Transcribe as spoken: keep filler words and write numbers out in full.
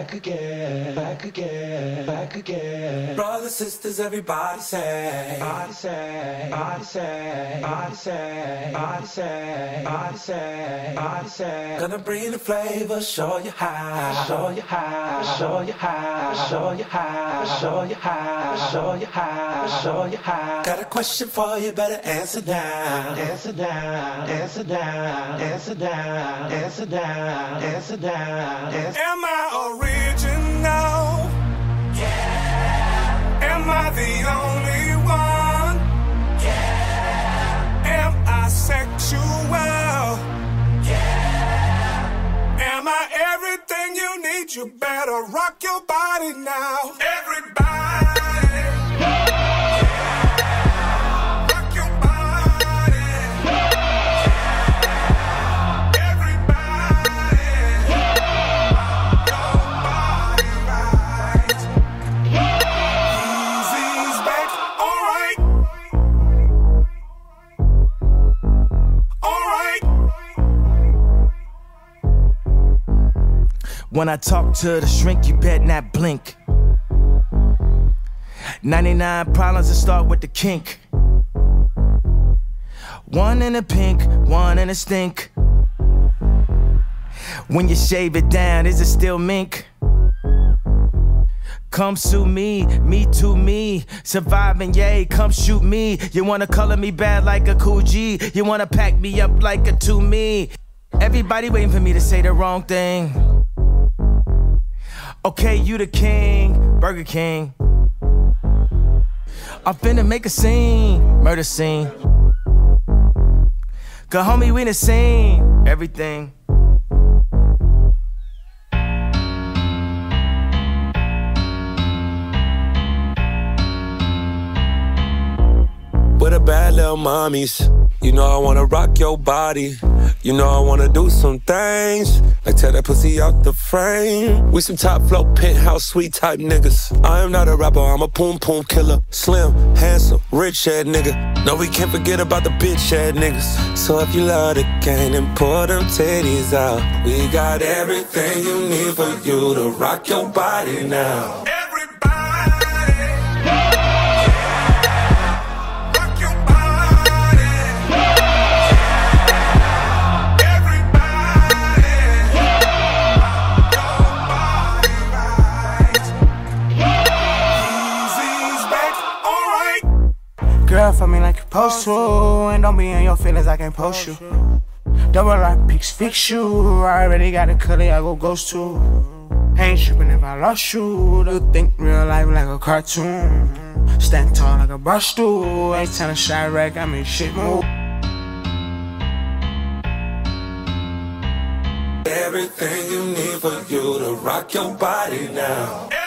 back again, back again, back again. Brothers, sisters, everybody say, body say, body say, body say, body say, body say, body say. Gonna bring the flavor, show you how, show you how, show you how, show you how, show you how, show you how, show you how. Got a question for you, better answer now, answer now, answer now, answer now, answer now, answer now. Am I original? Yeah. Am I the only one? Yeah. Am I sexual? Yeah. Am I everything you need? You better rock your body now. Everybody. When I talk to the shrink, you bet not blink. ninety-nine problems that start with the kink. One in a pink, one in a stink. When you shave it down, is it still mink? Come sue me, me to me. Surviving, yay, come shoot me. You wanna color me bad like a cool G. You wanna pack me up like a to me. Everybody waiting for me to say the wrong thing. Okay, you the king, Burger King. I'm finna make a scene, murder scene. Cause homie, we done seen everything. With the bad little mommies, you know I wanna rock your body. You know I wanna do some things, like tear that pussy out the frame. We some top flow, penthouse suite type niggas. I am not a rapper, I'm a poom poom killer. Slim, handsome, rich head nigga. No, we can't forget about the bitch head niggas. So if you love the game, then pour them titties out. We got everything you need for you to rock your body now. Girl, for me like you supposed to, and don't be in your feelings, I can't post you. Double lock pics, fix you. I already got a color I go ghost to. Ain't tripping if I lost you. You think real life like a cartoon. Stand tall like a brush stool. Ain't telling shy wreck, I mean shit move. Everything you need for you to rock your body now.